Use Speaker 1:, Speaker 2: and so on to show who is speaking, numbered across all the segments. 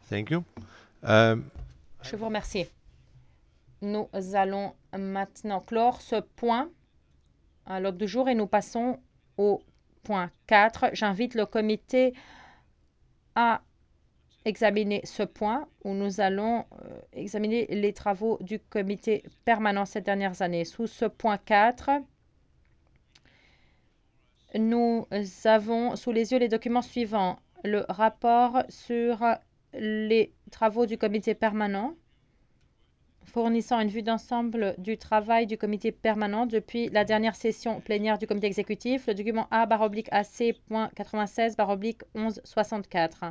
Speaker 1: Thank you.
Speaker 2: Je vous remercie. Nous allons maintenant clore ce point à l'ordre du jour et nous passons au point 4. J'invite le comité à examiner ce point où nous allons examiner les travaux du comité permanent ces dernières années. Sous ce point 4, nous avons sous les yeux les documents suivants. Le rapport sur les travaux du comité permanent, fournissant une vue d'ensemble du travail du comité permanent depuis la dernière session plénière du comité exécutif, le document A/AC.96/1164.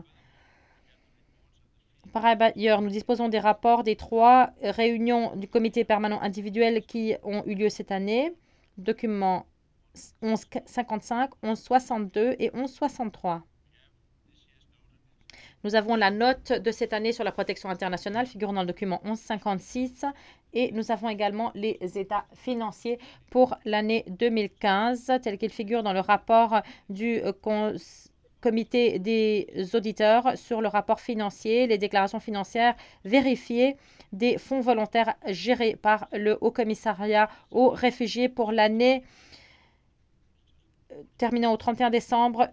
Speaker 2: Par ailleurs, nous disposons des rapports des 3 réunions du comité permanent individuel qui ont eu lieu cette année, documents 1155, 1162 et 1163. Nous avons la note de cette année sur la protection internationale figurant dans le document 1156 et nous avons également les états financiers pour l'année 2015 tels qu'ils figurent dans le rapport du comité des auditeurs sur le rapport financier, les déclarations financières vérifiées des fonds volontaires gérés par le Haut Commissariat aux réfugiés pour l'année terminant au 31 décembre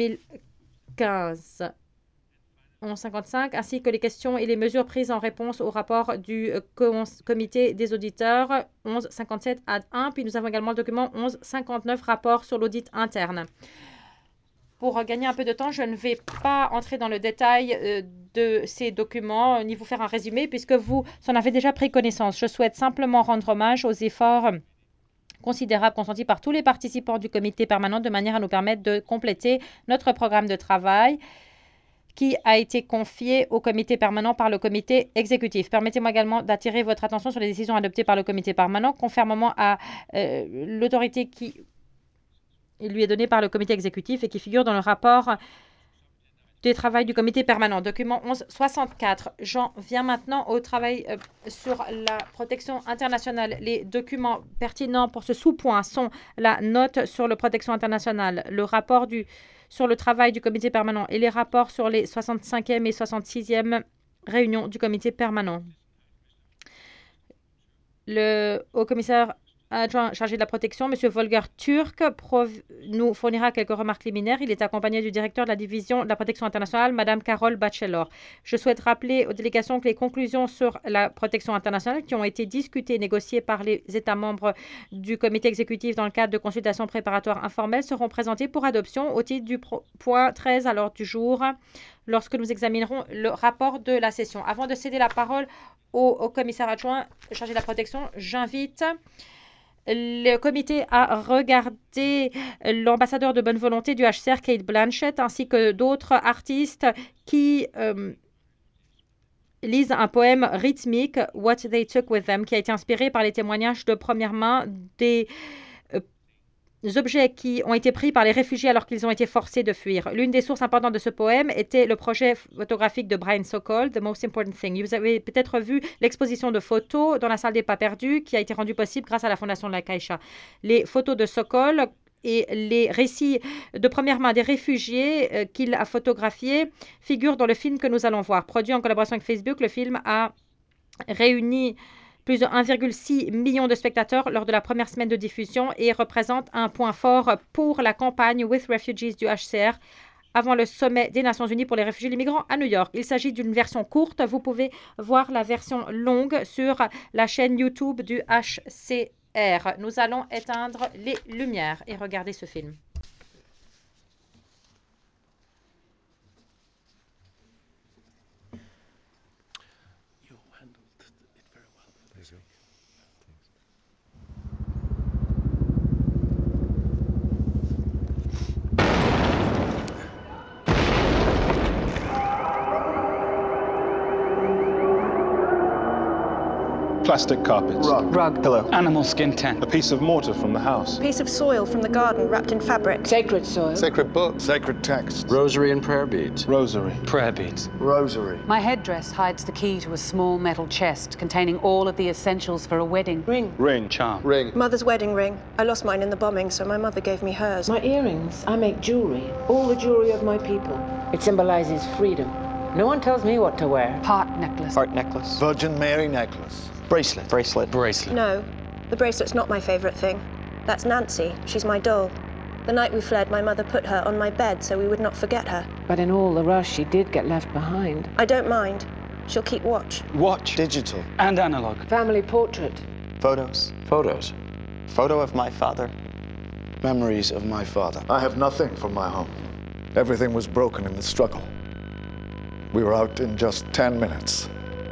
Speaker 2: 2015. 1155, ainsi que les questions et les mesures prises en réponse au rapport du comité des auditeurs 1157 ad 1, puis nous avons également le document 1159, rapport sur l'audit interne. Pour gagner un peu de temps, je ne vais pas entrer dans le détail de ces documents, ni vous faire un résumé, puisque vous en avez déjà pris connaissance. Je souhaite simplement rendre hommage aux efforts considérables consentis par tous les participants du comité permanent de manière à nous permettre de compléter notre programme de travail qui a été confié au comité permanent par le comité exécutif. Permettez-moi également d'attirer votre attention sur les décisions adoptées par le comité permanent conformément à l'autorité qui lui est donnée par le comité exécutif et qui figure dans le rapport du travail du comité permanent, document 1164. J'en viens maintenant au travail sur la protection internationale. Les documents pertinents pour ce sous-point sont la note sur la protection internationale, le rapport sur le travail du comité permanent et les rapports sur les 65e et 66e réunions du comité permanent. Le haut-commissaire adjoint chargé de la protection, M. Volker Turk, nous fournira quelques remarques liminaires. Il est accompagné du directeur de la division de la protection internationale, Mme Carole Batchelor. Je souhaite rappeler aux délégations que les conclusions sur la protection internationale qui ont été discutées et négociées par les États membres du comité exécutif dans le cadre de consultations préparatoires informelles seront présentées pour adoption au titre du point 13 à l'ordre du jour lorsque nous examinerons le rapport de la session. Avant de céder la parole au commissaire adjoint chargé de la protection, j'invite le comité a regardé l'ambassadeur de bonne volonté du HCR, Kate Blanchett, ainsi que d'autres artistes qui lisent un poème rythmique, What They Took With Them, qui a été inspiré par les témoignages de première main des objets qui ont été pris par les réfugiés alors qu'ils ont été forcés de fuir. L'une des sources importantes de ce poème était le projet photographique de Brian Sokol, The Most Important Thing. Vous avez peut-être vu l'exposition de photos dans la salle des pas perdus qui a été rendue possible grâce à la fondation de la Caixa. Les photos de Sokol et les récits de première main des réfugiés qu'il a photographiés figurent dans le film que nous allons voir. Produit en collaboration avec Facebook, le film a réuni plus de 1,6 million de spectateurs lors de la première semaine de diffusion et représente un point fort pour la campagne With Refugees du HCR avant le sommet des Nations Unies pour les réfugiés et les migrants à New York. Il s'agit d'une version courte. Vous pouvez voir la version longue sur la chaîne YouTube du HCR. Nous allons éteindre les lumières et regarder ce film.
Speaker 3: Plastic carpets.
Speaker 4: Rug.
Speaker 3: Pillow.
Speaker 4: Animal skin tent.
Speaker 3: A piece of mortar from the house.
Speaker 5: Piece of soil from the garden wrapped in fabric.
Speaker 6: Sacred soil.
Speaker 3: Sacred book. Sacred text.
Speaker 7: Rosary and prayer beads.
Speaker 3: Rosary.
Speaker 4: Prayer beads.
Speaker 7: Rosary.
Speaker 6: My headdress hides the key to a small metal chest containing all of the essentials for a wedding.
Speaker 5: Ring.
Speaker 3: Ring.
Speaker 4: Charm.
Speaker 3: Ring.
Speaker 5: Mother's wedding ring. I lost mine in the bombing, so my mother gave me hers.
Speaker 8: My earrings. I make jewelry. All the jewelry of my people. It symbolizes freedom.
Speaker 1: No one tells me what to wear.
Speaker 6: Heart necklace.
Speaker 4: Heart necklace.
Speaker 3: Virgin Mary necklace.
Speaker 4: Bracelet. Bracelet. Bracelet.
Speaker 5: No, the bracelet's not my favourite thing. That's Nancy. She's my doll. The night we fled, my mother put her on my bed so we would not forget her.
Speaker 1: But in all the rush, she did get left behind.
Speaker 5: I don't mind. She'll keep watch.
Speaker 4: Watch.
Speaker 3: Digital.
Speaker 4: And analog.
Speaker 1: Family portrait.
Speaker 4: Photos.
Speaker 7: Photos.
Speaker 4: Photo of my father.
Speaker 7: Memories of my father.
Speaker 3: I have nothing from my home. Everything was broken in the struggle. We were out in just 10 minutes.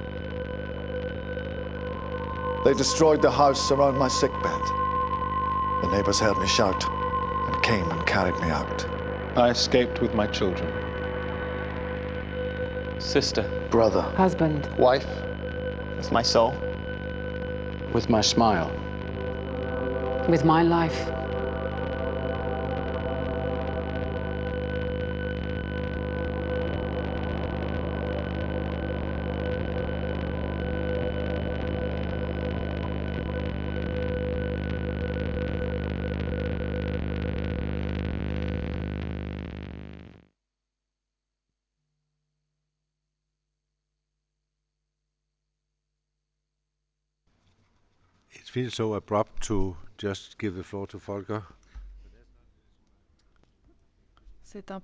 Speaker 3: They destroyed the house around my sickbed. The neighbors heard me shout and came and carried me out. I escaped with my children.
Speaker 4: Sister.
Speaker 7: Brother.
Speaker 1: Husband.
Speaker 4: Wife. With my soul.
Speaker 7: With my smile.
Speaker 6: With my life.
Speaker 8: It feels so abrupt to just give the floor to Volker.
Speaker 2: C'est un